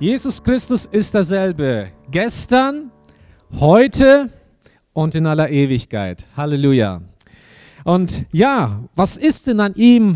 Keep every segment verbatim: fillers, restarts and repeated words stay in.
Jesus Christus ist derselbe, gestern, heute und in aller Ewigkeit. Halleluja. Und ja, was ist denn an ihm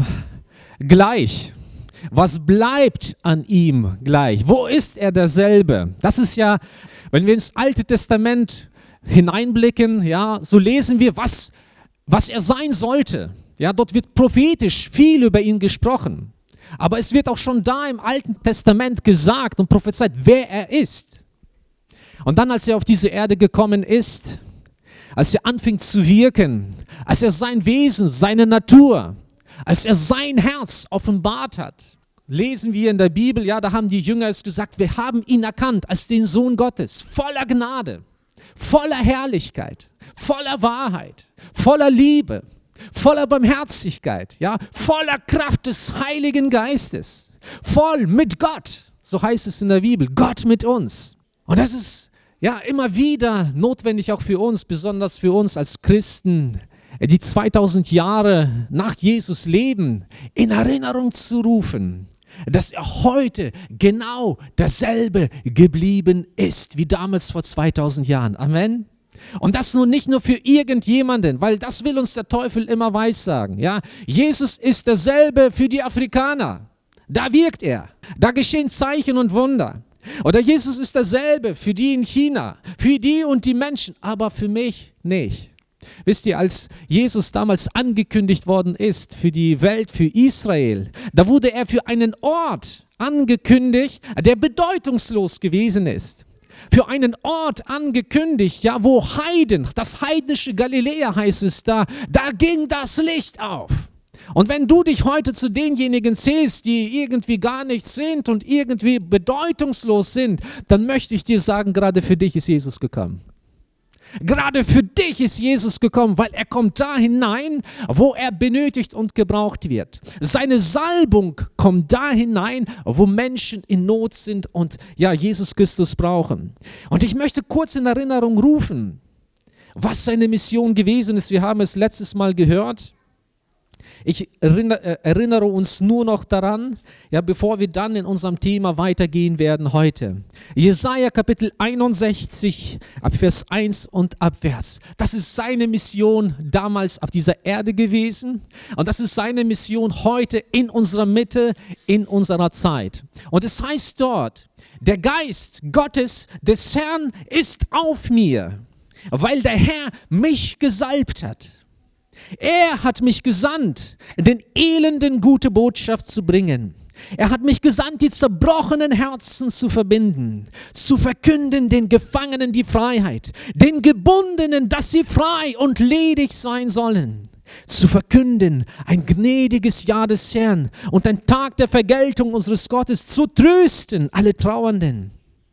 gleich? Was bleibt an ihm gleich? Wo ist er derselbe? Das ist ja, wenn wir ins Alte Testament hineinblicken, ja, so lesen wir, was, was er sein sollte. Ja, dort wird prophetisch viel über ihn gesprochen. Aber es wird auch schon da im Alten Testament gesagt und prophezeit, wer er ist. Und dann, als er auf diese Erde gekommen ist, als er anfing zu wirken, als er sein Wesen, seine Natur, als er sein Herz offenbart hat, lesen wir in der Bibel, ja, da haben die Jünger es gesagt, wir haben ihn erkannt als den Sohn Gottes, voller Gnade, voller Herrlichkeit, voller Wahrheit, voller Liebe, voller Barmherzigkeit, ja, voller Kraft des Heiligen Geistes, voll mit Gott, so heißt es in der Bibel, Gott mit uns. Und das ist ja immer wieder notwendig auch für uns, besonders für uns als Christen, die zweitausend Jahre nach Jesus leben, in Erinnerung zu rufen, dass er heute genau dasselbe geblieben ist, wie damals vor zweitausend Jahren. Amen. Und das nun nicht nur für irgendjemanden, weil das will uns der Teufel immer weissagen. Ja? Jesus ist derselbe für die Afrikaner. Da wirkt er. Da geschehen Zeichen und Wunder. Oder Jesus ist derselbe für die in China, für die und die Menschen, aber für mich nicht. Wisst ihr, als Jesus damals angekündigt worden ist für die Welt, für Israel, da wurde er für einen Ort angekündigt, der bedeutungslos gewesen ist. Für einen Ort angekündigt, ja, wo Heiden, das heidnische Galiläa heißt es da, da ging das Licht auf. Und wenn du dich heute zu denjenigen zählst, die irgendwie gar nichts sind und irgendwie bedeutungslos sind, dann möchte ich dir sagen, gerade für dich ist Jesus gekommen. Gerade für dich ist Jesus gekommen, weil er kommt da hinein, wo er benötigt und gebraucht wird. Seine Salbung kommt da hinein, wo Menschen in Not sind und ja, Jesus Christus brauchen. Und ich möchte kurz in Erinnerung rufen, was seine Mission gewesen ist. Wir haben es letztes Mal gehört. Ich erinnere, erinnere uns nur noch daran, ja, bevor wir dann in unserem Thema weitergehen werden heute. Jesaja Kapitel einundsechzig, ab Vers eins und abwärts. Das ist seine Mission damals auf dieser Erde gewesen und das ist seine Mission heute in unserer Mitte, in unserer Zeit. Und es heißt dort, der Geist Gottes des Herrn ist auf mir, weil der Herr mich gesalbt hat. Er hat mich gesandt, den Elenden gute Botschaft zu bringen. Er hat mich gesandt, die zerbrochenen Herzen zu verbinden, zu verkünden den Gefangenen die Freiheit, den Gebundenen, dass sie frei und ledig sein sollen, zu verkünden ein gnädiges Jahr des Herrn und ein Tag der Vergeltung unseres Gottes, zu trösten alle Trauernden,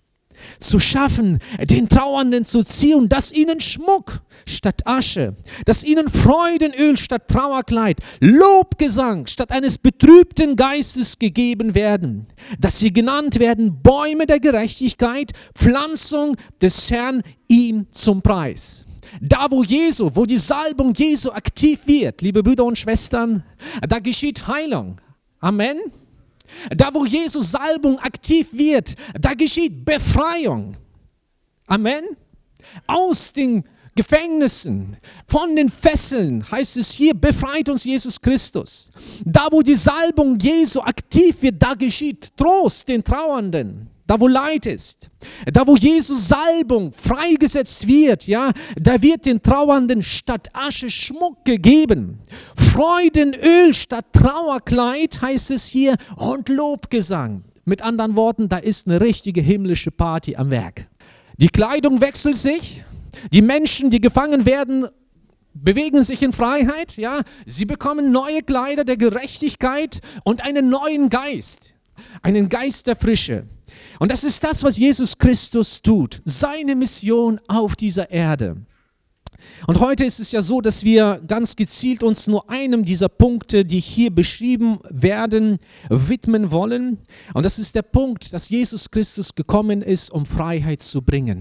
zu schaffen, den Trauernden zu ziehen, dass ihnen Schmuck statt Asche, dass ihnen Freudenöl statt Trauerkleid, Lobgesang statt eines betrübten Geistes gegeben werden, dass sie genannt werden Bäume der Gerechtigkeit, Pflanzung des Herrn ihm zum Preis. Da, wo Jesu, wo die Salbung Jesu aktiv wird, liebe Brüder und Schwestern, da geschieht Heilung. Amen. Da, wo Jesus Salbung aktiv wird, da geschieht Befreiung. Amen. Aus den Gefängnissen, von den Fesseln, heißt es hier, befreit uns Jesus Christus. Da, wo die Salbung Jesu aktiv wird, da geschieht Trost den Trauernden. Da, wo Leid ist, da, wo Jesus Salbung freigesetzt wird, ja, da wird den Trauernden statt Asche Schmuck gegeben. Freudenöl statt Trauerkleid, heißt es hier, und Lobgesang. Mit anderen Worten, da ist eine richtige himmlische Party am Werk. Die Kleidung wechselt sich, die Menschen, die gefangen werden, bewegen sich in Freiheit, ja, sie bekommen neue Kleider der Gerechtigkeit und einen neuen Geist, einen Geist der Frische. Und das ist das, was Jesus Christus tut, seine Mission auf dieser Erde. Und heute ist es ja so, dass wir ganz gezielt uns nur einem dieser Punkte, die hier beschrieben werden, widmen wollen. Und das ist der Punkt, dass Jesus Christus gekommen ist, um Freiheit zu bringen.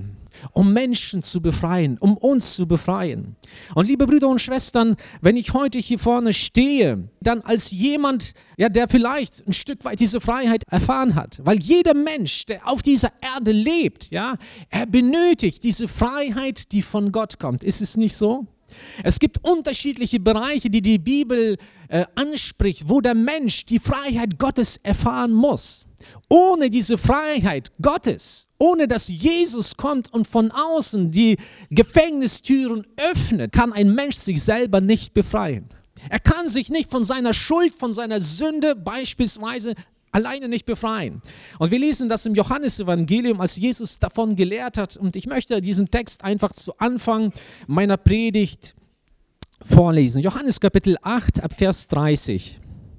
um Menschen zu befreien, um uns zu befreien. Und liebe Brüder und Schwestern, wenn ich heute hier vorne stehe, dann als jemand, ja, der vielleicht ein Stück weit diese Freiheit erfahren hat, weil jeder Mensch, der auf dieser Erde lebt, ja, er benötigt diese Freiheit, die von Gott kommt. Ist es nicht so? Es gibt unterschiedliche Bereiche, die die Bibel äh, anspricht, wo der Mensch die Freiheit Gottes erfahren muss. Ohne diese Freiheit Gottes, ohne dass Jesus kommt und von außen die Gefängnistüren öffnet, kann ein Mensch sich selber nicht befreien. Er kann sich nicht von seiner Schuld, von seiner Sünde beispielsweise alleine nicht befreien. Und wir lesen das im Johannesevangelium, als Jesus davon gelehrt hat. Und ich möchte diesen Text einfach zu Anfang meiner Predigt vorlesen. Johannes Kapitel acht, ab Vers dreißig.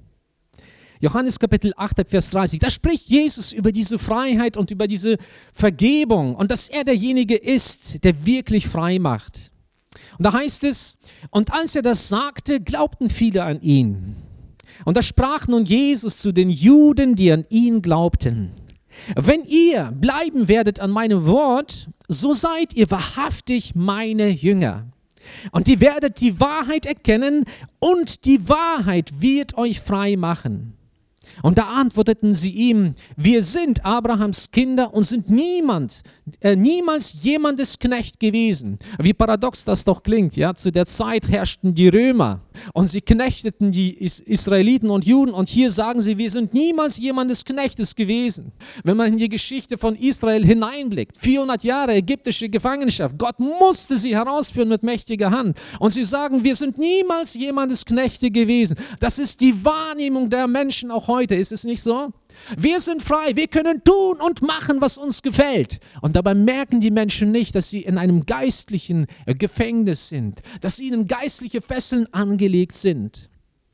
Johannes Kapitel acht, ab Vers dreißig. Da spricht Jesus über diese Freiheit und über diese Vergebung und dass er derjenige ist, der wirklich frei macht. Und da heißt es, und als er das sagte, glaubten viele an ihn. Und da sprach nun Jesus zu den Juden, die an ihn glaubten: Wenn ihr bleiben werdet an meinem Wort, so seid ihr wahrhaftig meine Jünger. Und ihr werdet die Wahrheit erkennen und die Wahrheit wird euch frei machen. Und da antworteten sie ihm: Wir sind Abrahams Kinder und sind niemand, äh, niemals jemandes Knecht gewesen. Wie paradox das doch klingt, ja? Zu der Zeit herrschten die Römer und sie knechteten die Is- Israeliten und Juden und hier sagen sie, wir sind niemals jemandes Knechtes gewesen. Wenn man in die Geschichte von Israel hineinblickt, vierhundert Jahre ägyptische Gefangenschaft, Gott musste sie herausführen mit mächtiger Hand und sie sagen, wir sind niemals jemandes Knechte gewesen. Das ist die Wahrnehmung der Menschen auch heute. Ist es nicht so? Wir sind frei, wir können tun und machen, was uns gefällt. Und dabei merken die Menschen nicht, dass sie in einem geistlichen Gefängnis sind, dass ihnen geistliche Fesseln angelegt sind.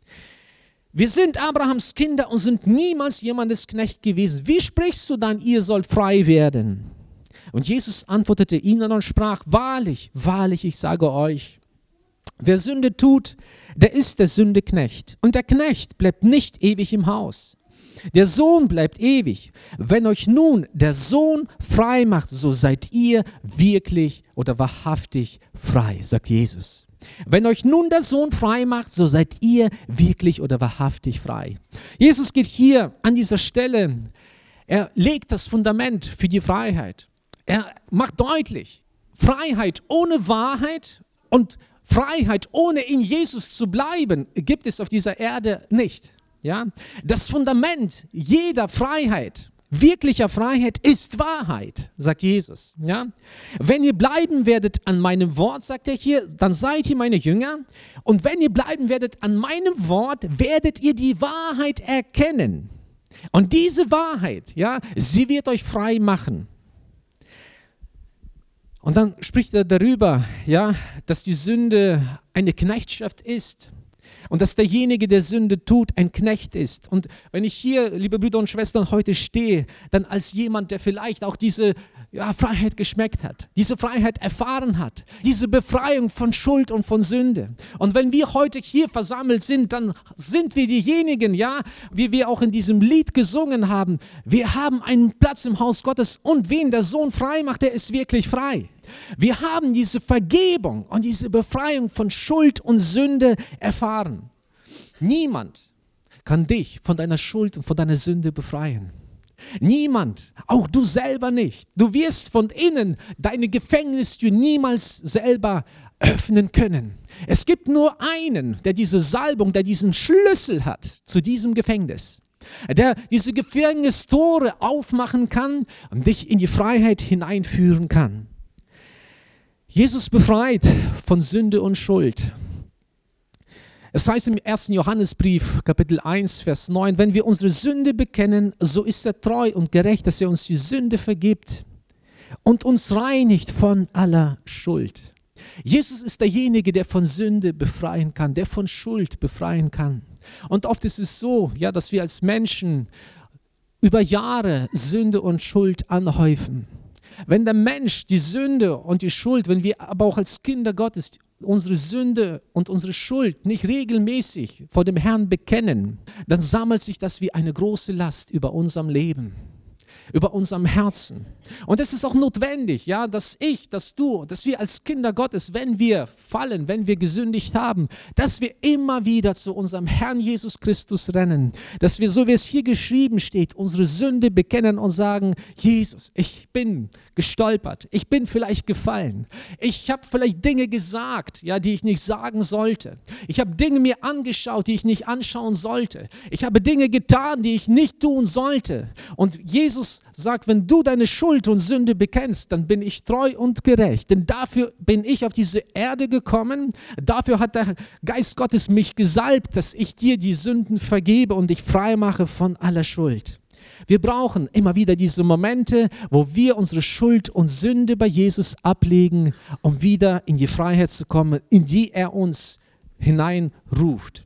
Wir sind Abrahams Kinder und sind niemals jemandes Knecht gewesen. Wie sprichst du dann, ihr sollt frei werden? Und Jesus antwortete ihnen und sprach: Wahrlich, wahrlich, ich sage euch, wer Sünde tut, der ist der Sünde Knecht. Und der Knecht bleibt nicht ewig im Haus. Der Sohn bleibt ewig. Wenn euch nun der Sohn frei macht, so seid ihr wirklich oder wahrhaftig frei, sagt Jesus. Wenn euch nun der Sohn frei macht, so seid ihr wirklich oder wahrhaftig frei. Jesus geht hier an dieser Stelle, er legt das Fundament für die Freiheit. Er macht deutlich, Freiheit ohne Wahrheit und Freiheit, ohne in Jesus zu bleiben, gibt es auf dieser Erde nicht. Ja? Das Fundament jeder Freiheit, wirklicher Freiheit, ist Wahrheit, sagt Jesus. Ja? Wenn ihr bleiben werdet an meinem Wort, sagt er hier, dann seid ihr meine Jünger. Und wenn ihr bleiben werdet an meinem Wort, werdet ihr die Wahrheit erkennen. Und diese Wahrheit, ja, sie wird euch frei machen. Und dann spricht er darüber, ja, dass die Sünde eine Knechtschaft ist und dass derjenige, der Sünde tut, ein Knecht ist. Und wenn ich hier, liebe Brüder und Schwestern, heute stehe, dann als jemand, der vielleicht auch diese ja, Freiheit geschmeckt hat, diese Freiheit erfahren hat, diese Befreiung von Schuld und von Sünde. Und wenn wir heute hier versammelt sind, dann sind wir diejenigen, ja, wie wir auch in diesem Lied gesungen haben, wir haben einen Platz im Haus Gottes und wen der Sohn frei macht, der ist wirklich frei. Wir haben diese Vergebung und diese Befreiung von Schuld und Sünde erfahren. Niemand kann dich von deiner Schuld und von deiner Sünde befreien. Niemand, auch du selber nicht. Du wirst von innen deine Gefängnistür niemals selber öffnen können. Es gibt nur einen, der diese Salbung, der diesen Schlüssel hat zu diesem Gefängnis, der diese Gefängnistore aufmachen kann und dich in die Freiheit hineinführen kann. Jesus befreit von Sünde und Schuld. Es heißt im ersten Johannesbrief, Kapitel eins, Vers neun, wenn wir unsere Sünde bekennen, so ist er treu und gerecht, dass er uns die Sünde vergibt und uns reinigt von aller Schuld. Jesus ist derjenige, der von Sünde befreien kann, der von Schuld befreien kann. Und oft ist es so, ja, dass wir als Menschen über Jahre Sünde und Schuld anhäufen. Wenn der Mensch die Sünde und die Schuld, wenn wir aber auch als Kinder Gottes unsere Sünde und unsere Schuld nicht regelmäßig vor dem Herrn bekennen, dann sammelt sich das wie eine große Last über unserem Leben. über unserem Herzen. Und es ist auch notwendig, ja, dass ich, dass du, dass wir als Kinder Gottes, wenn wir fallen, wenn wir gesündigt haben, dass wir immer wieder zu unserem Herrn Jesus Christus rennen, dass wir, so wie es hier geschrieben steht, unsere Sünde bekennen und sagen, Jesus, ich bin gestolpert, ich bin vielleicht gefallen, ich habe vielleicht Dinge gesagt, ja, die ich nicht sagen sollte, ich habe Dinge mir angeschaut, die ich nicht anschauen sollte, ich habe Dinge getan, die ich nicht tun sollte. Und Jesus sagt, wenn du deine Schuld und Sünde bekennst, dann bin ich treu und gerecht, denn dafür bin ich auf diese Erde gekommen, dafür hat der Geist Gottes mich gesalbt, dass ich dir die Sünden vergebe und dich frei mache von aller Schuld. Wir brauchen immer wieder diese Momente, wo wir unsere Schuld und Sünde bei Jesus ablegen, um wieder in die Freiheit zu kommen, in die er uns hineinruft.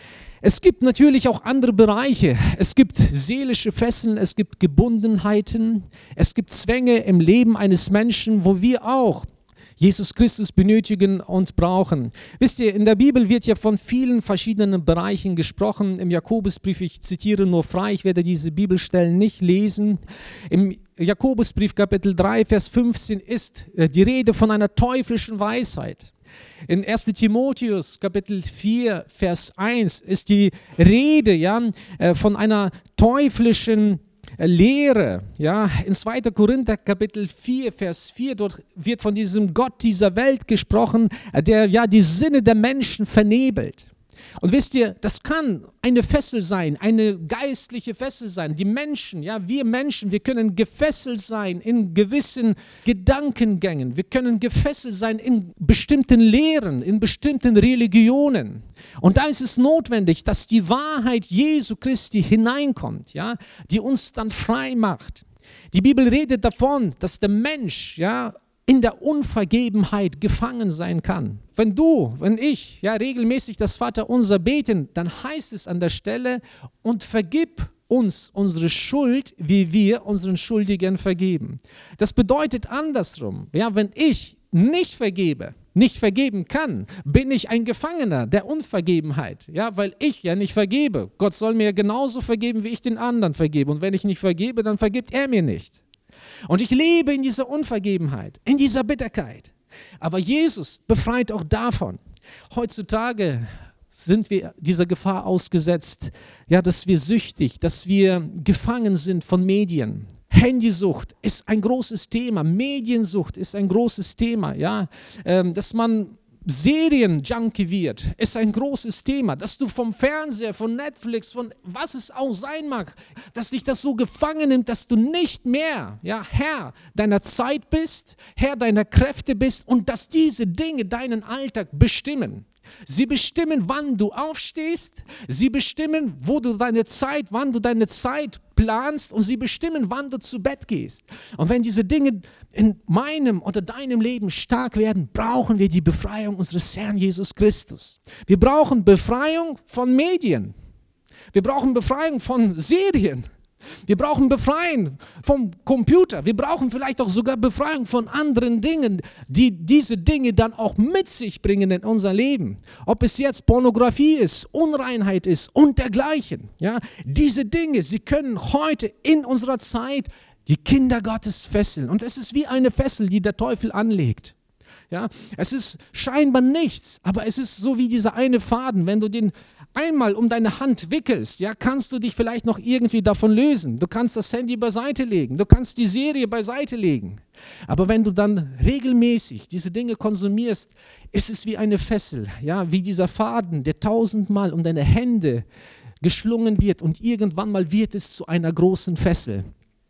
Es gibt natürlich auch andere Bereiche. Es gibt seelische Fesseln, es gibt Gebundenheiten, es gibt Zwänge im Leben eines Menschen, wo wir auch Jesus Christus benötigen und brauchen. Wisst ihr, in der Bibel wird ja von vielen verschiedenen Bereichen gesprochen. Im Jakobusbrief, ich zitiere nur frei, ich werde diese Bibelstellen nicht lesen. Im Jakobusbrief Kapitel drei, Vers fünfzehn ist die Rede von einer teuflischen Weisheit. In erster Timotheus Kapitel vier, Vers eins ist die Rede, ja, von einer teuflischen Lehre, ja, in zweiter Korinther Kapitel vier, Vers vier, dort wird von diesem Gott dieser Welt gesprochen, der ja die Sinne der Menschen vernebelt. Und wisst ihr, das kann eine Fessel sein, eine geistliche Fessel sein. Die Menschen, ja, wir Menschen, wir können gefesselt sein in gewissen Gedankengängen. Wir können gefesselt sein in bestimmten Lehren, in bestimmten Religionen. Und da ist es notwendig, dass die Wahrheit Jesu Christi hineinkommt, ja, die uns dann frei macht. Die Bibel redet davon, dass der Mensch, ja, in der Unvergebenheit gefangen sein kann. Wenn du, wenn ich ja regelmäßig das Vaterunser beten, dann heißt es an der Stelle, und vergib uns unsere Schuld, wie wir unseren Schuldigen vergeben. Das bedeutet andersrum, ja, wenn ich nicht vergebe, nicht vergeben kann, bin ich ein Gefangener der Unvergebenheit, ja, weil ich ja nicht vergebe. Gott soll mir genauso vergeben, wie ich den anderen vergebe. Und wenn ich nicht vergebe, dann vergibt er mir nicht. Und ich lebe in dieser Unvergebenheit, in dieser Bitterkeit. Aber Jesus befreit auch davon. Heutzutage sind wir dieser Gefahr ausgesetzt, ja, dass wir süchtig, dass wir gefangen sind von Medien. Handysucht ist ein großes Thema, Mediensucht ist ein großes Thema, ja, ähm, dass man Serienjunkie wird, ist ein großes Thema, dass du vom Fernseher, von Netflix, von was es auch sein mag, dass dich das so gefangen nimmt, dass du nicht mehr, ja, Herr deiner Zeit bist, Herr deiner Kräfte bist und dass diese Dinge deinen Alltag bestimmen. Sie bestimmen, wann du aufstehst, sie bestimmen, wo du deine Zeit, wann du deine Zeit planst und sie bestimmen, wann du zu Bett gehst. Und wenn diese Dinge in meinem oder deinem Leben stark werden, brauchen wir die Befreiung unseres Herrn Jesus Christus. Wir brauchen Befreiung von Medien. Wir brauchen Befreiung von Serien. Wir brauchen Befreiung vom Computer. Wir brauchen vielleicht auch sogar Befreiung von anderen Dingen, die diese Dinge dann auch mit sich bringen in unser Leben. Ob es jetzt Pornografie ist, Unreinheit ist und dergleichen. Ja, diese Dinge, sie können heute in unserer Zeit die Kinder Gottes fesseln. Und es ist wie eine Fessel, die der Teufel anlegt. Ja, es ist scheinbar nichts, aber es ist so wie dieser eine Faden. Wenn du den einmal um deine Hand wickelst, ja, kannst du dich vielleicht noch irgendwie davon lösen. Du kannst das Handy beiseite legen, du kannst die Serie beiseite legen. Aber wenn du dann regelmäßig diese Dinge konsumierst, ist es wie eine Fessel, ja, wie dieser Faden, der tausendmal um deine Hände geschlungen wird und irgendwann mal wird es zu einer großen Fessel.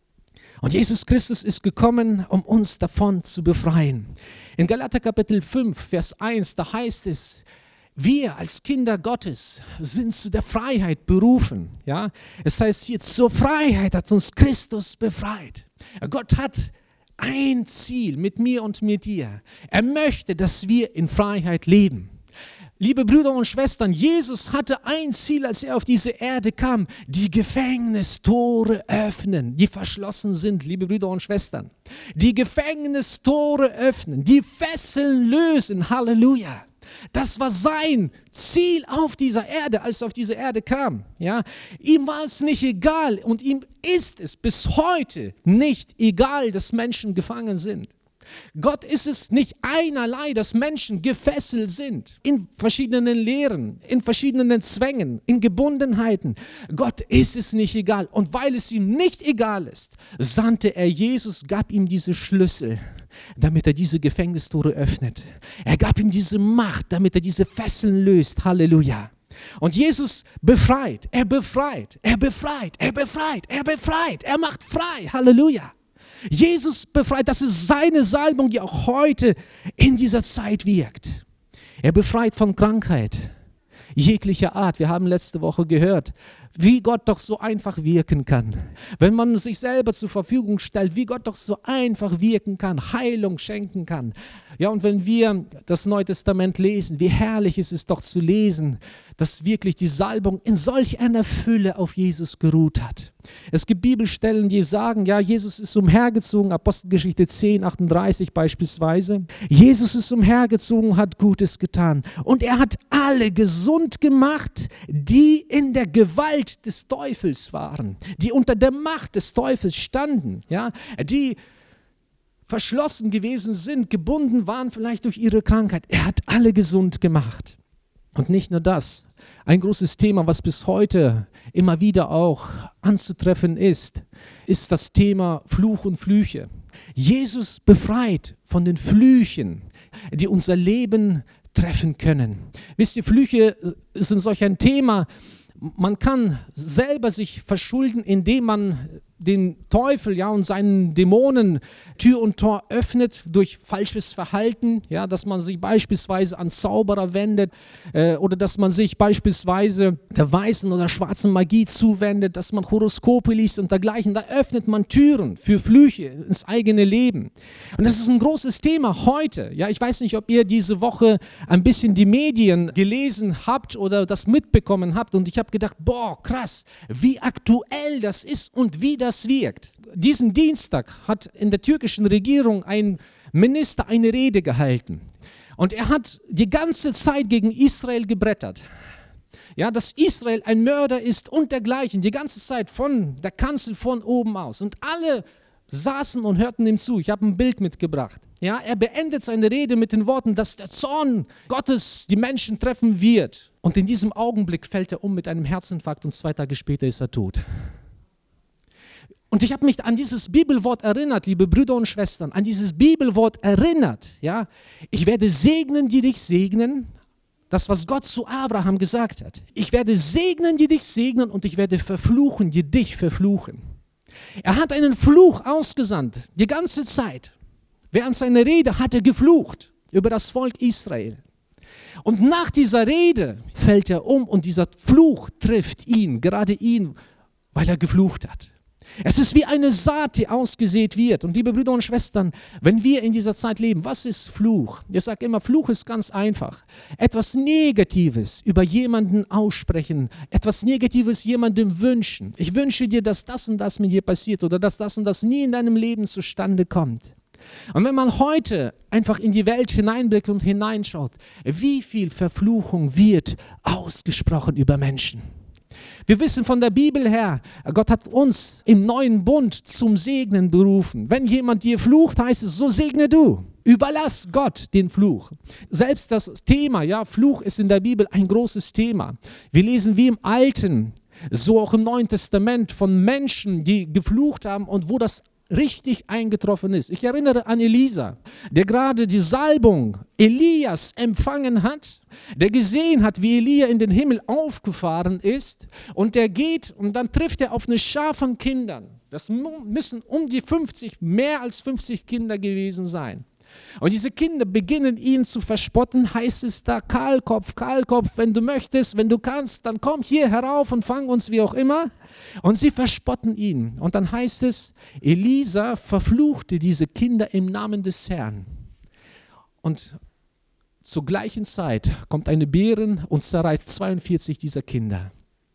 Und Jesus Christus ist gekommen, um uns davon zu befreien. In Galater Kapitel fünf, Vers eins, da heißt es, wir als Kinder Gottes sind zu der Freiheit berufen. Ja? Es heißt hier, zur Freiheit hat uns Christus befreit. Gott hat ein Ziel mit mir und mit dir. Er möchte, dass wir in Freiheit leben. Liebe Brüder und Schwestern, Jesus hatte ein Ziel, als er auf diese Erde kam, die Gefängnistore öffnen, die verschlossen sind, liebe Brüder und Schwestern. Die Gefängnistore öffnen, die Fesseln lösen, Halleluja. Das war sein Ziel auf dieser Erde, als er auf diese Erde kam. Ja? Ihm war es nicht egal und ihm ist es bis heute nicht egal, dass Menschen gefangen sind. Gott ist es nicht einerlei, dass Menschen gefesselt sind in verschiedenen Lehren, in verschiedenen Zwängen, in Gebundenheiten. Gott ist es nicht egal. Und weil es ihm nicht egal ist, sandte er Jesus, gab ihm diese Schlüssel, damit er diese Gefängnistore öffnet. Er gab ihm diese Macht, damit er diese Fesseln löst. Halleluja. Und Jesus befreit, er befreit, er befreit, er befreit, er befreit, er macht frei. Halleluja. Jesus befreit, das ist seine Salbung, die auch heute in dieser Zeit wirkt. Er befreit von Krankheit, jeglicher Art. Wir haben letzte Woche gehört, wie Gott doch so einfach wirken kann. Wenn man sich selber zur Verfügung stellt, wie Gott doch so einfach wirken kann, Heilung schenken kann. Ja, und wenn wir das Neue Testament lesen, wie herrlich ist es doch zu lesen, dass wirklich die Salbung in solch einer Fülle auf Jesus geruht hat. Es gibt Bibelstellen, die sagen, ja, Jesus ist umhergezogen, Apostelgeschichte zehn, achtunddreißig beispielsweise. Jesus ist umhergezogen, hat Gutes getan. Und er hat alle gesund gemacht, die in der Gewalt des Teufels waren, die unter der Macht des Teufels standen, ja, die verschlossen gewesen sind, gebunden waren vielleicht durch ihre Krankheit. Er hat alle gesund gemacht. Und nicht nur das, ein großes Thema, was bis heute immer wieder auch anzutreffen ist, ist das Thema Fluch und Flüche. Jesus befreit von den Flüchen, die unser Leben treffen können. Wisst ihr, Flüche sind solch ein Thema, man kann selber sich verschulden, indem man den Teufel, ja, und seinen Dämonen Tür und Tor öffnet durch falsches Verhalten, ja, dass man sich beispielsweise an Zauberer wendet äh, oder dass man sich beispielsweise der weißen oder schwarzen Magie zuwendet, dass man Horoskope liest und dergleichen. Da öffnet man Türen für Flüche ins eigene Leben. Und das ist ein großes Thema heute. Ja, ich weiß nicht, ob ihr diese Woche ein bisschen die Medien gelesen habt oder das mitbekommen habt, und ich habe gedacht, boah, krass, wie aktuell das ist und wie das wirkt. Diesen Dienstag hat in der türkischen Regierung ein Minister eine Rede gehalten. Und er hat die ganze Zeit gegen Israel gebrettert. Ja, dass Israel ein Mörder ist und dergleichen. Die ganze Zeit von der Kanzel von oben aus. Und alle saßen und hörten ihm zu. Ich habe ein Bild mitgebracht. Ja, er beendet seine Rede mit den Worten, dass der Zorn Gottes die Menschen treffen wird. Und in diesem Augenblick fällt er um mit einem Herzinfarkt und zwei Tage später ist er tot. Und ich habe mich an dieses Bibelwort erinnert, liebe Brüder und Schwestern, an dieses Bibelwort erinnert. Ja? Ich werde segnen, die dich segnen, das, was Gott zu Abraham gesagt hat. Ich werde segnen, die dich segnen, und ich werde verfluchen, die dich verfluchen. Er hat einen Fluch ausgesandt, die ganze Zeit. Während seiner Rede hat er geflucht über das Volk Israel. Und nach dieser Rede fällt er um und dieser Fluch trifft ihn, gerade ihn, weil er geflucht hat. Es ist wie eine Saat, die ausgesät wird. Und liebe Brüder und Schwestern, wenn wir in dieser Zeit leben, was ist Fluch? Ich sage immer, Fluch ist ganz einfach. Etwas Negatives über jemanden aussprechen, etwas Negatives jemandem wünschen. Ich wünsche dir, dass das und das mit dir passiert oder dass das und das nie in deinem Leben zustande kommt. Und wenn man heute einfach in die Welt hineinblickt und hineinschaut, wie viel Verfluchung wird ausgesprochen über Menschen? Wir wissen von der Bibel her, Gott hat uns im neuen Bund zum Segnen berufen. Wenn jemand dir flucht, heißt es, so segne du. Überlass Gott den Fluch. Selbst das Thema, ja, Fluch ist in der Bibel ein großes Thema. Wir lesen wie im Alten, so auch im Neuen Testament von Menschen, die geflucht haben und wo das richtig eingetroffen ist. Ich erinnere an Elisa, der gerade die Salbung Elias empfangen hat, der gesehen hat, wie Elia in den Himmel aufgefahren ist, und der geht und dann trifft er auf eine Schar von Kindern. Das müssen um die fünfzig, mehr als fünfzig Kinder gewesen sein. Und diese Kinder beginnen ihn zu verspotten, heißt es da, Kahlkopf, Kahlkopf, wenn du möchtest, wenn du kannst, dann komm hier herauf und fang uns wie auch immer. Und sie verspotten ihn. Und dann heißt es, Elisa verfluchte diese Kinder im Namen des Herrn. Und zur gleichen Zeit kommt eine Bärin und zerreißt zweiundvierzig dieser Kinder.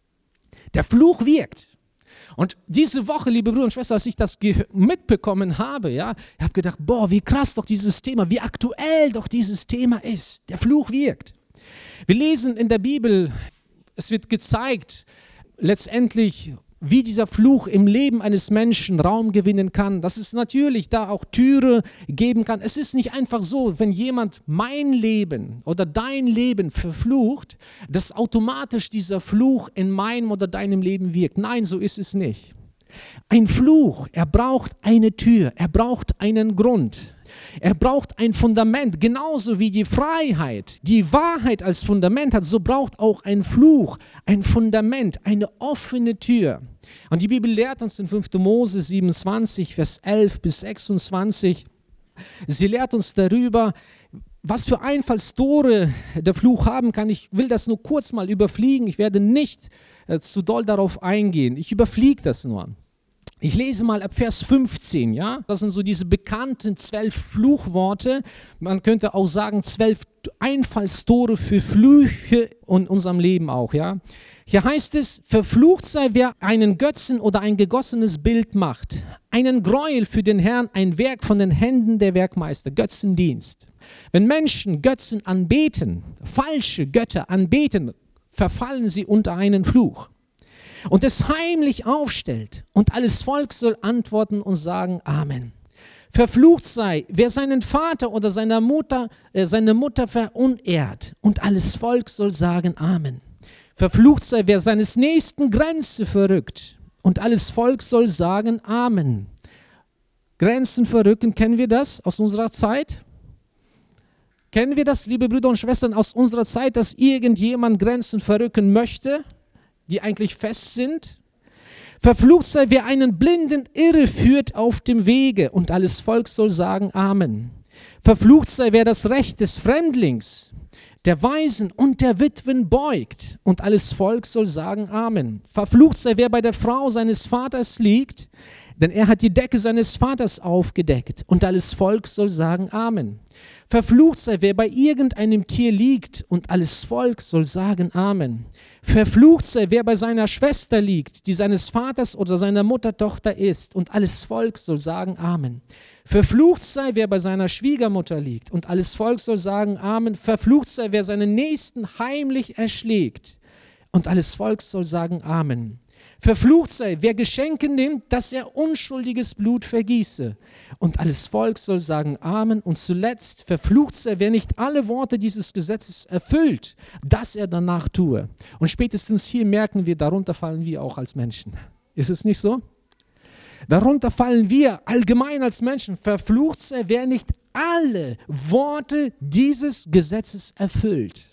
Der Fluch wirkt. Und diese Woche, liebe Brüder und Schwestern, als ich das mitbekommen habe, ja, ich habe gedacht, boah, wie krass doch dieses Thema, wie aktuell doch dieses Thema ist. Der Fluch wirkt. Wir lesen in der Bibel, es wird gezeigt, letztendlich, wie dieser Fluch im Leben eines Menschen Raum gewinnen kann, dass es natürlich da auch Türe geben kann. Es ist nicht einfach so, wenn jemand mein Leben oder dein Leben verflucht, dass automatisch dieser Fluch in meinem oder deinem Leben wirkt. Nein, so ist es nicht. Ein Fluch, er braucht eine Tür, er braucht einen Grund. Er braucht ein Fundament, genauso wie die Freiheit, die Wahrheit als Fundament hat, so braucht auch ein Fluch ein Fundament, eine offene Tür. Und die Bibel lehrt uns in fünfter Mose siebenundzwanzig, Vers elf bis sechsundzwanzig, sie lehrt uns darüber, was für Einfallstore der Fluch haben kann. Ich will das nur kurz mal überfliegen, ich werde nicht äh, zu doll darauf eingehen, ich überfliege das nur. Ich lese mal ab Vers fünfzehn, ja, das sind so diese bekannten zwölf Fluchworte, man könnte auch sagen zwölf Einfallstore für Flüche in unserem Leben auch, ja. Hier heißt es, verflucht sei, wer einen Götzen oder ein gegossenes Bild macht, einen Gräuel für den Herrn, ein Werk von den Händen der Werkmeister, Götzendienst. Wenn Menschen Götzen anbeten, falsche Götter anbeten, verfallen sie unter einen Fluch. Und es heimlich aufstellt und alles Volk soll antworten und sagen Amen. Verflucht sei, wer seinen Vater oder seine Mutter, äh, seine Mutter verunehrt und alles Volk soll sagen Amen. Verflucht sei, wer seines nächsten Grenze verrückt und alles Volk soll sagen Amen. Grenzen verrücken, kennen wir das aus unserer Zeit? Kennen wir das, liebe Brüder und Schwestern, aus unserer Zeit, dass irgendjemand Grenzen verrücken möchte, die eigentlich fest sind? Verflucht sei, wer einen Blinden irre führt auf dem Wege und alles Volk soll sagen Amen. Verflucht sei, wer das Recht des Fremdlings, der Waisen und der Witwen beugt und alles Volk soll sagen Amen. Verflucht sei, wer bei der Frau seines Vaters liegt, denn er hat die Decke seines Vaters aufgedeckt und alles Volk soll sagen Amen. Verflucht sei, wer bei irgendeinem Tier liegt und alles Volk soll sagen Amen. Verflucht sei, wer bei seiner Schwester liegt, die seines Vaters oder seiner Mutter Tochter ist und alles Volk soll sagen Amen. Verflucht sei, wer bei seiner Schwiegermutter liegt und alles Volk soll sagen Amen. Verflucht sei, wer seinen Nächsten heimlich erschlägt und alles Volk soll sagen Amen. Verflucht sei, wer Geschenke nimmt, dass er unschuldiges Blut vergieße. Und alles Volk soll sagen Amen. Und zuletzt, verflucht sei, wer nicht alle Worte dieses Gesetzes erfüllt, dass er danach tue. Und spätestens hier merken wir, darunter fallen wir auch als Menschen. Ist es nicht so? Darunter fallen wir allgemein als Menschen. Verflucht sei, wer nicht alle Worte dieses Gesetzes erfüllt.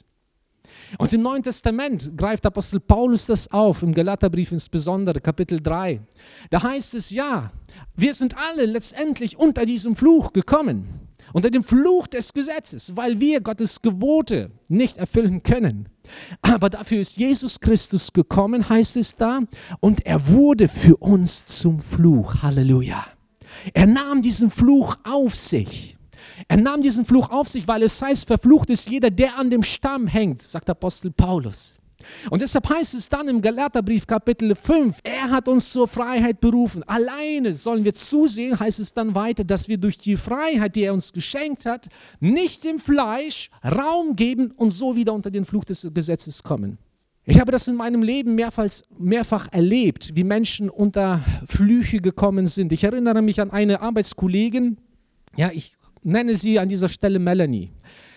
Und im Neuen Testament greift Apostel Paulus das auf, im Galaterbrief insbesondere, Kapitel drei. Da heißt es, ja, wir sind alle letztendlich unter diesem Fluch gekommen, unter dem Fluch des Gesetzes, weil wir Gottes Gebote nicht erfüllen können. Aber dafür ist Jesus Christus gekommen, heißt es da, und er wurde für uns zum Fluch. Halleluja. Er nahm diesen Fluch auf sich. Er nahm diesen Fluch auf sich, weil es heißt, verflucht ist jeder, der an dem Stamm hängt, sagt Apostel Paulus. Und deshalb heißt es dann im Galaterbrief Kapitel fünf, er hat uns zur Freiheit berufen. Alleine sollen wir zusehen, heißt es dann weiter, dass wir durch die Freiheit, die er uns geschenkt hat, nicht dem Fleisch Raum geben und so wieder unter den Fluch des Gesetzes kommen. Ich habe das in meinem Leben mehrfach, mehrfach erlebt, wie Menschen unter Flüche gekommen sind. Ich erinnere mich an eine Arbeitskollegin, ja, ich nenne sie an dieser Stelle Melanie.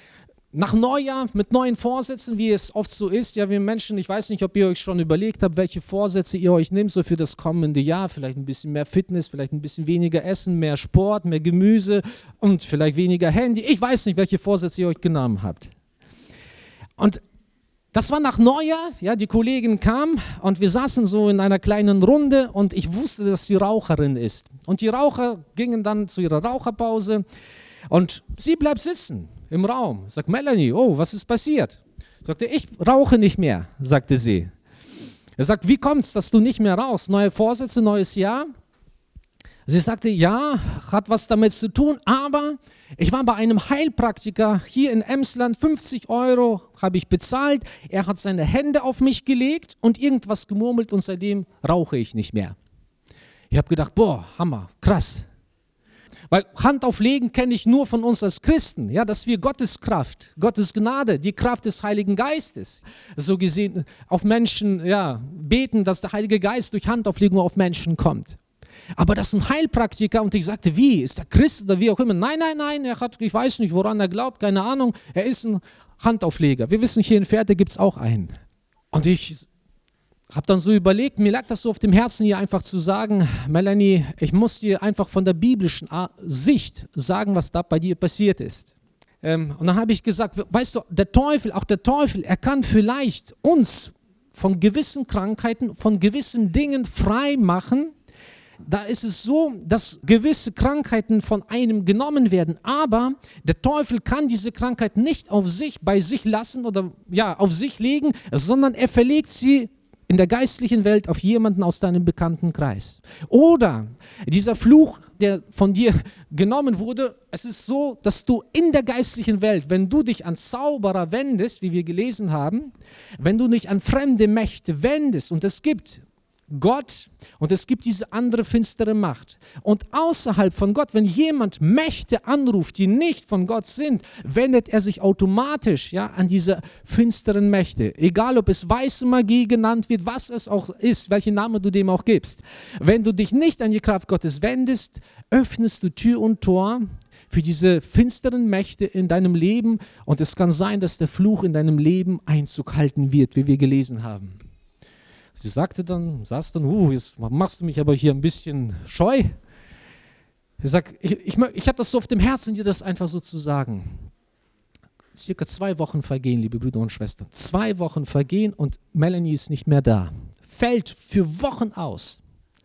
Nach Neujahr mit neuen Vorsätzen, wie es oft so ist, ja, wir Menschen, ich weiß nicht, ob ihr euch schon überlegt habt, welche Vorsätze ihr euch nehmt, so für das kommende Jahr, vielleicht ein bisschen mehr Fitness, vielleicht ein bisschen weniger Essen, mehr Sport, mehr Gemüse und vielleicht weniger Handy. Ich weiß nicht, welche Vorsätze ihr euch genommen habt. Und das war nach Neujahr, ja, die Kollegin kam und wir saßen so in einer kleinen Runde und ich wusste, dass sie Raucherin ist. Und die Raucher gingen dann zu ihrer Raucherpause und sie bleibt sitzen im Raum. Sagt Melanie, oh, was ist passiert? Sagte, ich rauche nicht mehr, sagte sie. Er sagt, wie kommt es, dass du nicht mehr rauchst? Neue Vorsätze, neues Jahr? Sie sagte, ja, hat was damit zu tun, aber ich war bei einem Heilpraktiker hier in Emsland, fünfzig Euro habe ich bezahlt, er hat seine Hände auf mich gelegt und irgendwas gemurmelt und seitdem rauche ich nicht mehr. Ich habe gedacht, boah, Hammer, krass. Weil Hand auflegen kenne ich nur von uns als Christen, ja, dass wir Gottes Kraft, Gottes Gnade, die Kraft des Heiligen Geistes, so gesehen auf Menschen, ja, beten, dass der Heilige Geist durch Handauflegung auf Menschen kommt. Aber das ist ein Heilpraktiker und ich sagte, wie, ist er Christ oder wie auch immer? Nein, nein, nein, er hat, ich weiß nicht, woran er glaubt, keine Ahnung, er ist ein Handaufleger. Wir wissen, hier in Pferde gibt es auch einen. Und ich habe dann so überlegt, mir lag das so auf dem Herzen, hier einfach zu sagen, Melanie, ich muss dir einfach von der biblischen Sicht sagen, was da bei dir passiert ist. Ähm, und dann habe ich gesagt, weißt du, der Teufel, auch der Teufel, er kann vielleicht uns von gewissen Krankheiten, von gewissen Dingen frei machen. Da ist es so, dass gewisse Krankheiten von einem genommen werden, aber der Teufel kann diese Krankheit nicht auf sich, bei sich lassen oder ja, auf sich legen, sondern er verlegt sie in der geistlichen Welt auf jemanden aus deinem Bekanntenkreis. Oder dieser Fluch, der von dir genommen wurde, es ist so, dass du in der geistlichen Welt, wenn du dich an Zauberer wendest, wie wir gelesen haben, wenn du dich an fremde Mächte wendest, und es gibt Gott und es gibt diese andere finstere Macht. Und außerhalb von Gott, wenn jemand Mächte anruft, die nicht von Gott sind, wendet er sich automatisch ja, an diese finsteren Mächte. Egal, ob es weiße Magie genannt wird, was es auch ist, welchen Namen du dem auch gibst. Wenn du dich nicht an die Kraft Gottes wendest, öffnest du Tür und Tor für diese finsteren Mächte in deinem Leben. Und es kann sein, dass der Fluch in deinem Leben Einzug halten wird, wie wir gelesen haben. Sie sagte dann, saß dann, uh, jetzt machst du mich aber hier ein bisschen scheu. Ich sag, ich, ich, ich habe das so auf dem Herzen, dir das einfach so zu sagen. Circa zwei Wochen vergehen, liebe Brüder und Schwestern. Zwei Wochen vergehen und Melanie ist nicht mehr da. Fällt für Wochen aus.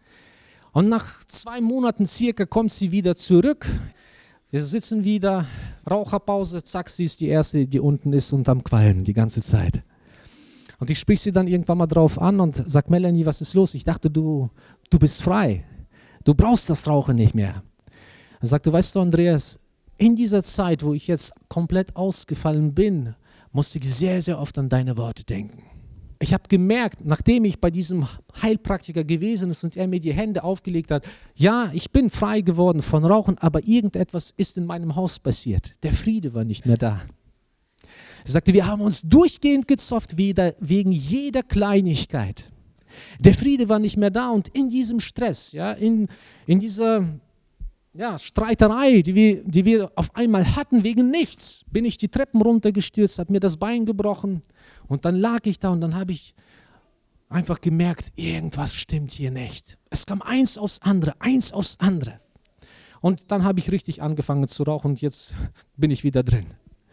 Und nach zwei Monaten circa kommt sie wieder zurück. Wir sitzen wieder, Raucherpause, zack, sie ist die Erste, die unten ist und am Qualmen die ganze Zeit. Und ich sprich sie dann irgendwann mal drauf an und sag, Melanie, was ist los? Ich dachte, du, du bist frei. Du brauchst das Rauchen nicht mehr. Dann sagt du, weißt du, Andreas, in dieser Zeit, wo ich jetzt komplett ausgefallen bin, musste ich sehr, sehr oft an deine Worte denken. Ich habe gemerkt, nachdem ich bei diesem Heilpraktiker gewesen ist und er mir die Hände aufgelegt hat, ja, ich bin frei geworden von Rauchen, aber irgendetwas ist in meinem Haus passiert. Der Friede war nicht mehr da. Er sagte, wir haben uns durchgehend gezofft wegen jeder Kleinigkeit. Der Friede war nicht mehr da und in diesem Stress, ja, in, in dieser ja, Streiterei, die wir, die wir auf einmal hatten wegen nichts, bin ich die Treppen runtergestürzt, habe mir das Bein gebrochen und dann lag ich da und dann habe ich einfach gemerkt, irgendwas stimmt hier nicht. Es kam eins aufs andere, eins aufs andere. Und dann habe ich richtig angefangen zu rauchen und jetzt bin ich wieder drin.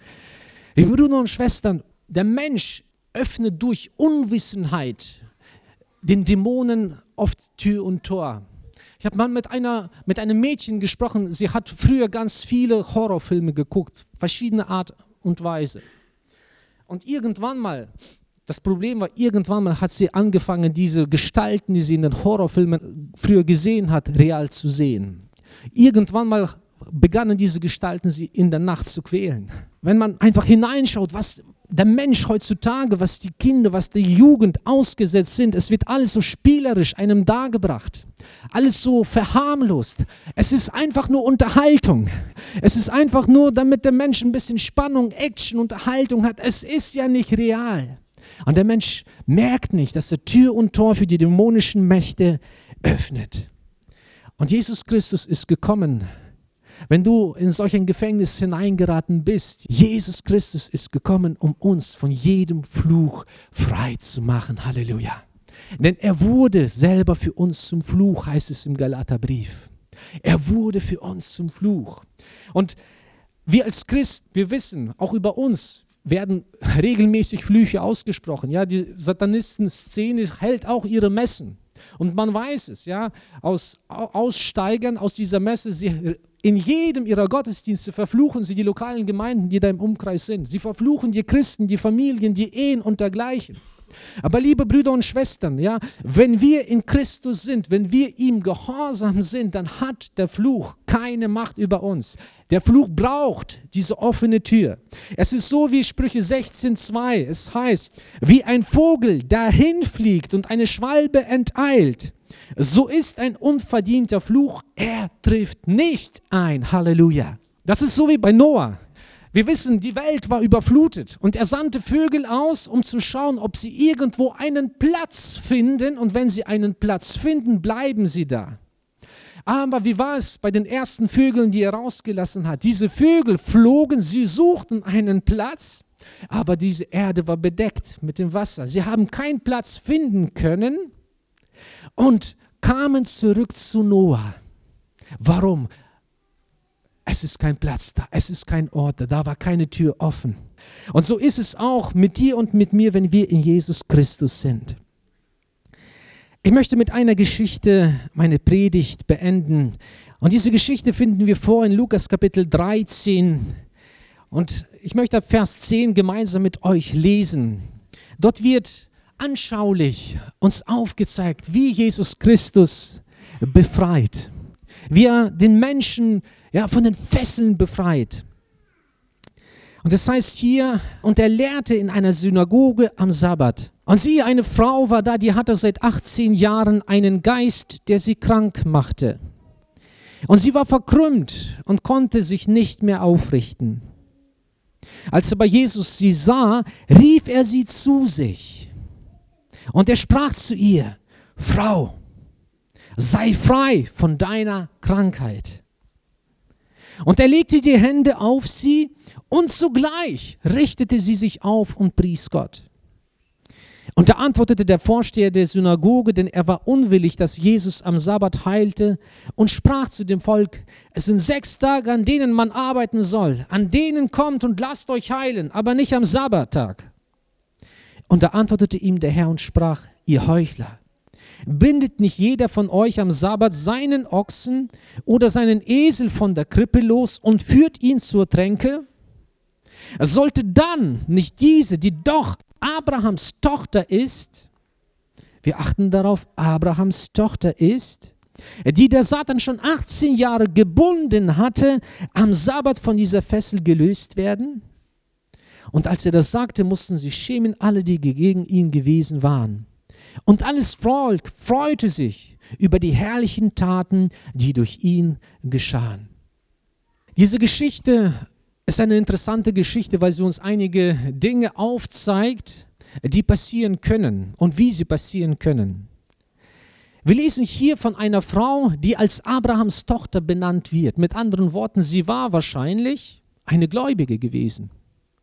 Liebe Brüder und Schwestern, der Mensch öffnet durch Unwissenheit den Dämonen oft Tür und Tor. Ich habe mal mit, einer, mit einem Mädchen gesprochen, sie hat früher ganz viele Horrorfilme geguckt, verschiedene Art und Weise. Und irgendwann mal, das Problem war, irgendwann mal hat sie angefangen, diese Gestalten, die sie in den Horrorfilmen früher gesehen hat, real zu sehen. Irgendwann mal begannen diese Gestalten sie in der Nacht zu quälen. Wenn man einfach hineinschaut, was der Mensch heutzutage, was die Kinder, was die Jugend ausgesetzt sind, es wird alles so spielerisch einem dargebracht, alles so verharmlost. Es ist einfach nur Unterhaltung. Es ist einfach nur, damit der Mensch ein bisschen Spannung, Action, Unterhaltung hat. Es ist ja nicht real. Und der Mensch merkt nicht, dass er Tür und Tor für die dämonischen Mächte öffnet. Und Jesus Christus ist gekommen. Wenn du in solch ein Gefängnis hineingeraten bist, Jesus Christus ist gekommen, um uns von jedem Fluch frei zu machen. Halleluja. Denn er wurde selber für uns zum Fluch, heißt es im Galaterbrief. Er wurde für uns zum Fluch. Und wir als Christ, wir wissen, auch über uns werden regelmäßig Flüche ausgesprochen. Ja, die Satanisten-Szene hält auch ihre Messen. Und man weiß es, ja, aus Aussteigern aus dieser Messe, sie in jedem ihrer Gottesdienste verfluchen sie die lokalen Gemeinden, die da im Umkreis sind. Sie verfluchen die Christen, die Familien, die Ehen und dergleichen. Aber liebe Brüder und Schwestern, ja, wenn wir in Christus sind, wenn wir ihm gehorsam sind, dann hat der Fluch keine Macht über uns. Der Fluch braucht diese offene Tür. Es ist so wie Sprüche sechzehn zwei. Es heißt, wie ein Vogel dahin fliegt und eine Schwalbe enteilt, so ist ein unverdienter Fluch, er trifft nicht ein. Halleluja. Das ist so wie bei Noah. Wir wissen, die Welt war überflutet und er sandte Vögel aus, um zu schauen, ob sie irgendwo einen Platz finden, und wenn sie einen Platz finden, bleiben sie da. Aber wie war es bei den ersten Vögeln, die er rausgelassen hat? Diese Vögel flogen, sie suchten einen Platz, aber diese Erde war bedeckt mit dem Wasser. Sie haben keinen Platz finden können und kamen zurück zu Noah. Warum? Es ist kein Platz da, es ist kein Ort da, da war keine Tür offen. Und so ist es auch mit dir und mit mir, wenn wir in Jesus Christus sind. Ich möchte mit einer Geschichte meine Predigt beenden. Und diese Geschichte finden wir vor in Lukas Kapitel dreizehn. Und ich möchte ab Vers zehn gemeinsam mit euch lesen. Dort wird anschaulich uns aufgezeigt, wie Jesus Christus befreit. Wie er den Menschen ja, von den Fesseln befreit. Und das heißt hier, und er lehrte in einer Synagoge am Sabbat. Und siehe, eine Frau war da, die hatte seit achtzehn Jahren einen Geist, der sie krank machte. Und sie war verkrümmt und konnte sich nicht mehr aufrichten. Als aber Jesus sie sah, rief er sie zu sich. Und er sprach zu ihr: Frau, sei frei von deiner Krankheit. Und er legte die Hände auf sie und sogleich richtete sie sich auf und pries Gott. Und da antwortete der Vorsteher der Synagoge, denn er war unwillig, dass Jesus am Sabbat heilte, und sprach zu dem Volk: Es sind sechs Tage, an denen man arbeiten soll. An denen kommt und lasst euch heilen, aber nicht am Sabbattag. Und da antwortete ihm der Herr und sprach: Ihr Heuchler, bindet nicht jeder von euch am Sabbat seinen Ochsen oder seinen Esel von der Krippe los und führt ihn zur Tränke? Sollte dann nicht diese, die doch Abrahams Tochter ist, wir achten darauf, Abrahams Tochter ist, die der Satan schon achtzehn Jahre gebunden hatte, am Sabbat von dieser Fessel gelöst werden? Und als er das sagte, mussten sich schämen alle, die gegen ihn gewesen waren. Und alles Volk freute sich über die herrlichen Taten, die durch ihn geschahen. Diese Geschichte ist eine interessante Geschichte, weil sie uns einige Dinge aufzeigt, die passieren können und wie sie passieren können. Wir lesen hier von einer Frau, die als Abrahams Tochter benannt wird. Mit anderen Worten, sie war wahrscheinlich eine Gläubige gewesen.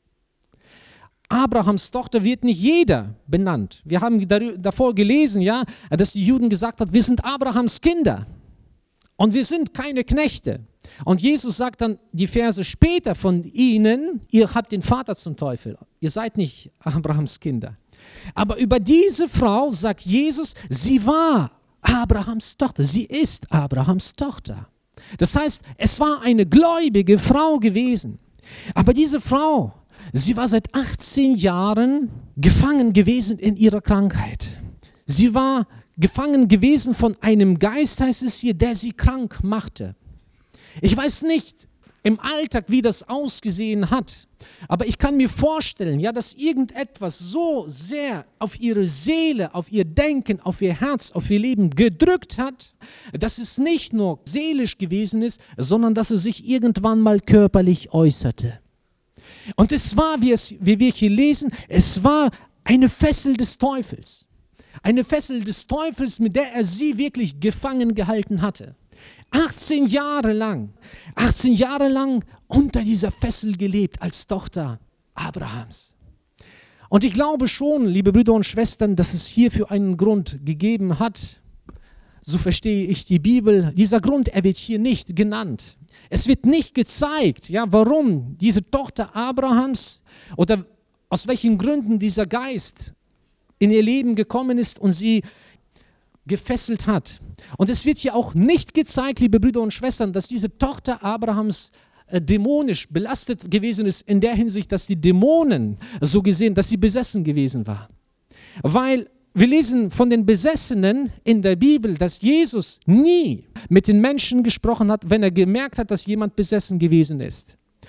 Abrahams Tochter wird nicht jeder benannt. Wir haben davor gelesen, ja, dass die Juden gesagt haben, wir sind Abrahams Kinder und wir sind keine Knechte. Und Jesus sagt dann die Verse später von ihnen: Ihr habt den Vater zum Teufel, ihr seid nicht Abrahams Kinder. Aber über diese Frau sagt Jesus, sie war Abrahams Tochter, sie ist Abrahams Tochter. Das heißt, es war eine gläubige Frau gewesen. Aber diese Frau, sie war seit achtzehn Jahren gefangen gewesen in ihrer Krankheit. Sie war gefangen gewesen von einem Geist, heißt es hier, der sie krank machte. Ich weiß nicht im Alltag, wie das ausgesehen hat, aber ich kann mir vorstellen, ja, dass irgendetwas so sehr auf ihre Seele, auf ihr Denken, auf ihr Herz, auf ihr Leben gedrückt hat, dass es nicht nur seelisch gewesen ist, sondern dass es sich irgendwann mal körperlich äußerte. Und es war, wie, es, wie wir hier lesen, es war eine Fessel des Teufels. Eine Fessel des Teufels, mit der er sie wirklich gefangen gehalten hatte. achtzehn Jahre lang, achtzehn Jahre lang unter dieser Fessel gelebt als Tochter Abrahams. Und ich glaube schon, liebe Brüder und Schwestern, dass es hierfür einen Grund gegeben hat. So verstehe ich die Bibel. Dieser Grund, er wird hier nicht genannt. Es wird nicht gezeigt, ja, warum diese Tochter Abrahams oder aus welchen Gründen dieser Geist in ihr Leben gekommen ist und sie gefesselt hat. Und es wird hier auch nicht gezeigt, liebe Brüder und Schwestern, dass diese Tochter Abrahams äh, dämonisch belastet gewesen ist, in der Hinsicht, dass die Dämonen so gesehen, dass sie besessen gewesen war. Weil wir lesen von den Besessenen in der Bibel, dass Jesus nie mit den Menschen gesprochen hat, wenn er gemerkt hat, dass jemand besessen gewesen ist.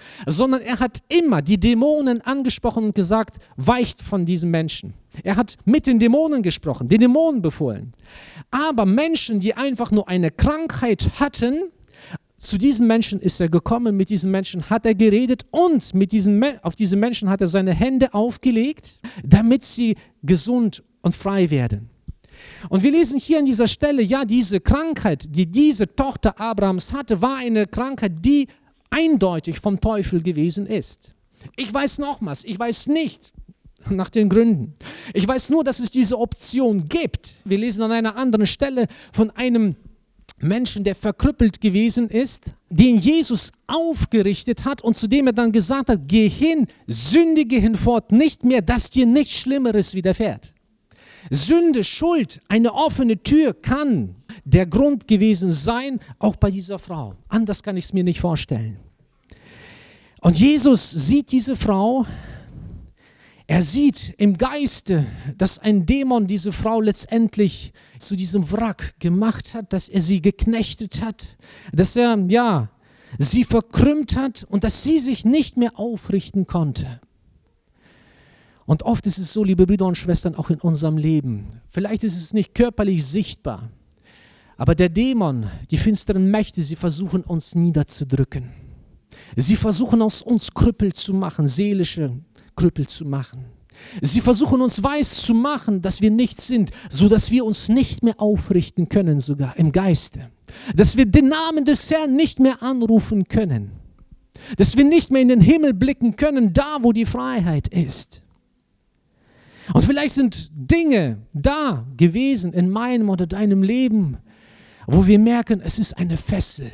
sondern er hat immer die Dämonen angesprochen und gesagt, weicht von diesem Menschen. Er hat mit den Dämonen gesprochen, den Dämonen befohlen. Aber Menschen, die einfach nur eine Krankheit hatten, zu diesen Menschen ist er gekommen, mit diesen Menschen hat er geredet und mit diesen, auf diese Menschen hat er seine Hände aufgelegt, damit sie gesund und frei werden. Und wir lesen hier an dieser Stelle, ja, diese Krankheit, die diese Tochter Abrahams hatte, war eine Krankheit, die eindeutig vom Teufel gewesen ist. Ich weiß nochmals, ich weiß nicht nach den Gründen. Ich weiß nur, dass es diese Option gibt. Wir lesen an einer anderen Stelle von einem Menschen, der verkrüppelt gewesen ist, den Jesus aufgerichtet hat und zu dem er dann gesagt hat, geh hin, sündige hinfort nicht mehr, dass dir nichts Schlimmeres widerfährt. Sünde, Schuld, eine offene Tür kann der Grund gewesen sein, auch bei dieser Frau. Anders kann ich es mir nicht vorstellen. Und Jesus sieht diese Frau, er sieht im Geiste, dass ein Dämon diese Frau letztendlich zu diesem Wrack gemacht hat, dass er sie geknechtet hat, dass er, ja, sie verkrümmt hat und dass sie sich nicht mehr aufrichten konnte. Und oft ist es so, liebe Brüder und Schwestern, auch in unserem Leben. Vielleicht ist es nicht körperlich sichtbar, aber der Dämon, die finsteren Mächte, sie versuchen uns niederzudrücken. Sie versuchen aus uns Krüppel zu machen, seelische Krüppel zu machen. Sie versuchen uns weiß zu machen, dass wir nichts sind, sodass wir uns nicht mehr aufrichten können, sogar im Geiste. Dass wir den Namen des Herrn nicht mehr anrufen können. Dass wir nicht mehr in den Himmel blicken können, da wo die Freiheit ist. Und vielleicht sind Dinge da gewesen in meinem oder deinem Leben, wo wir merken, es ist eine Fessel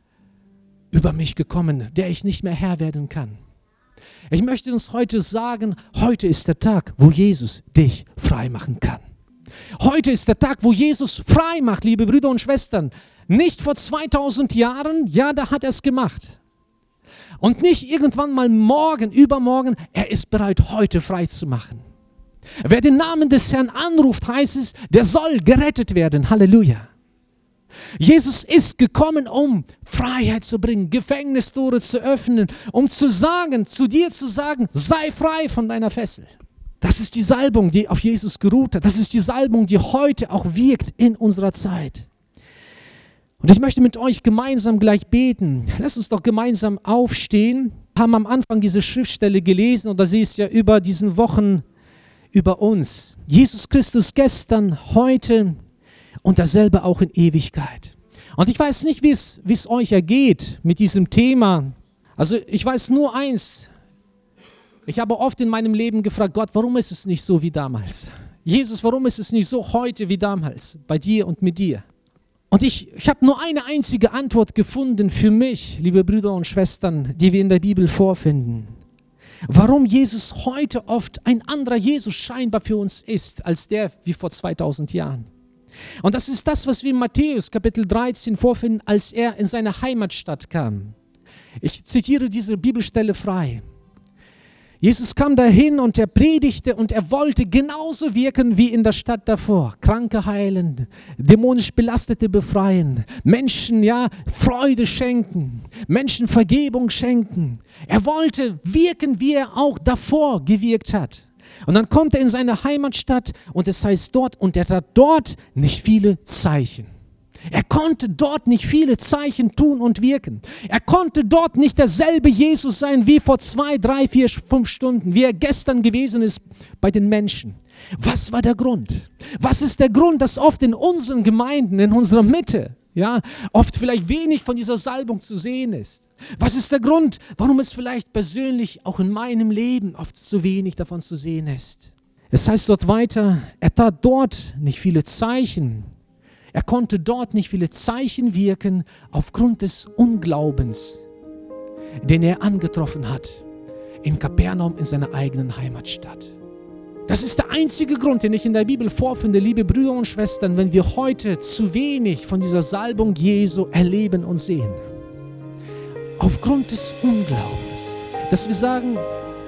über mich gekommen, der ich nicht mehr Herr werden kann. Ich möchte uns heute sagen, heute ist der Tag, wo Jesus dich frei machen kann. Heute ist der Tag, wo Jesus frei macht, liebe Brüder und Schwestern. Nicht vor zweitausend Jahren, ja, da hat er es gemacht. Und nicht irgendwann mal morgen, übermorgen, er ist bereit, heute frei zu machen. Wer den Namen des Herrn anruft, heißt es, der soll gerettet werden. Halleluja. Jesus ist gekommen, um Freiheit zu bringen, Gefängnistore zu öffnen, um zu sagen, zu dir zu sagen, sei frei von deiner Fessel. Das ist die Salbung, die auf Jesus geruht hat. Das ist die Salbung, die heute auch wirkt in unserer Zeit. Und ich möchte mit euch gemeinsam gleich beten. Lasst uns doch gemeinsam aufstehen. Wir haben am Anfang diese Schriftstelle gelesen und da sie ist ja über diesen Wochen über uns. Jesus Christus gestern, heute und dasselbe auch in Ewigkeit. Und ich weiß nicht, wie es, wie es euch ergeht mit diesem Thema. Also ich weiß nur eins. Ich habe oft in meinem Leben gefragt, Gott, warum ist es nicht so wie damals? Jesus, warum ist es nicht so heute wie damals, bei dir und mit dir? Und ich, ich habe nur eine einzige Antwort gefunden für mich, liebe Brüder und Schwestern, die wir in der Bibel vorfinden. Warum Jesus heute oft ein anderer Jesus scheinbar für uns ist, als der wie vor zweitausend Jahren. Und das ist das, was wir in Matthäus Kapitel dreizehn vorfinden, als er in seine Heimatstadt kam. Ich zitiere diese Bibelstelle frei. Jesus kam dahin und er predigte und er wollte genauso wirken wie in der Stadt davor. Kranke heilen, dämonisch Belastete befreien, Menschen ja Freude schenken, Menschen Vergebung schenken. Er wollte wirken, wie er auch davor gewirkt hat. Und dann kommt er in seine Heimatstadt und es heißt dort, und er tat dort nicht viele Zeichen. Er konnte dort nicht viele Zeichen tun und wirken. Er konnte dort nicht derselbe Jesus sein wie vor zwei, drei, vier, fünf Stunden, wie er gestern gewesen ist bei den Menschen. Was war der Grund? Was ist der Grund, dass oft in unseren Gemeinden, in unserer Mitte, ja, oft vielleicht wenig von dieser Salbung zu sehen ist? Was ist der Grund, warum es vielleicht persönlich auch in meinem Leben oft so wenig davon zu sehen ist? Es heißt dort weiter, er tat dort nicht viele Zeichen. Er konnte dort nicht viele Zeichen wirken aufgrund des Unglaubens, den er angetroffen hat in Kapernaum in seiner eigenen Heimatstadt. Das ist der einzige Grund, den ich in der Bibel vorfinde, liebe Brüder und Schwestern, wenn wir heute zu wenig von dieser Salbung Jesu erleben und sehen. Aufgrund des Unglaubens, dass wir sagen,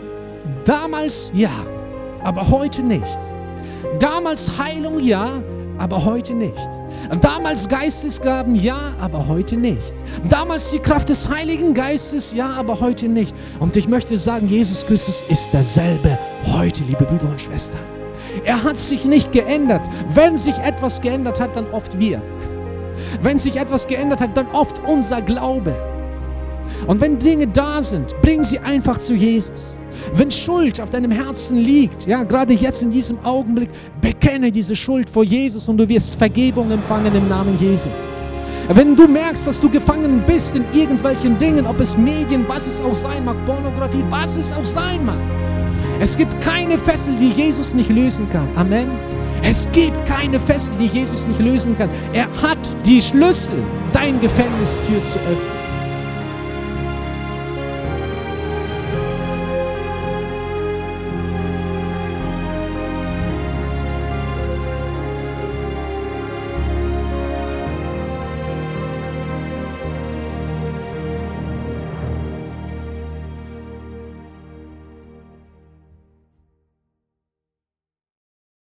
damals ja, aber heute nicht. Damals Heilung ja, aber heute nicht. Damals Geistesgaben, ja, aber heute nicht. Damals die Kraft des Heiligen Geistes, ja, aber heute nicht. Und ich möchte sagen, Jesus Christus ist derselbe heute, liebe Brüder und Schwestern. Er hat sich nicht geändert. Wenn sich etwas geändert hat, dann oft wir. Wenn sich etwas geändert hat, dann oft unser Glaube. Und wenn Dinge da sind, bring sie einfach zu Jesus. Wenn Schuld auf deinem Herzen liegt, ja, gerade jetzt in diesem Augenblick, bekenne diese Schuld vor Jesus und du wirst Vergebung empfangen im Namen Jesu. Wenn du merkst, dass du gefangen bist in irgendwelchen Dingen, ob es Medien, was es auch sein mag, Pornografie, was es auch sein mag. Es gibt keine Fessel, die Jesus nicht lösen kann. Amen. Es gibt keine Fessel, die Jesus nicht lösen kann. Er hat die Schlüssel, deine Gefängnistür zu öffnen.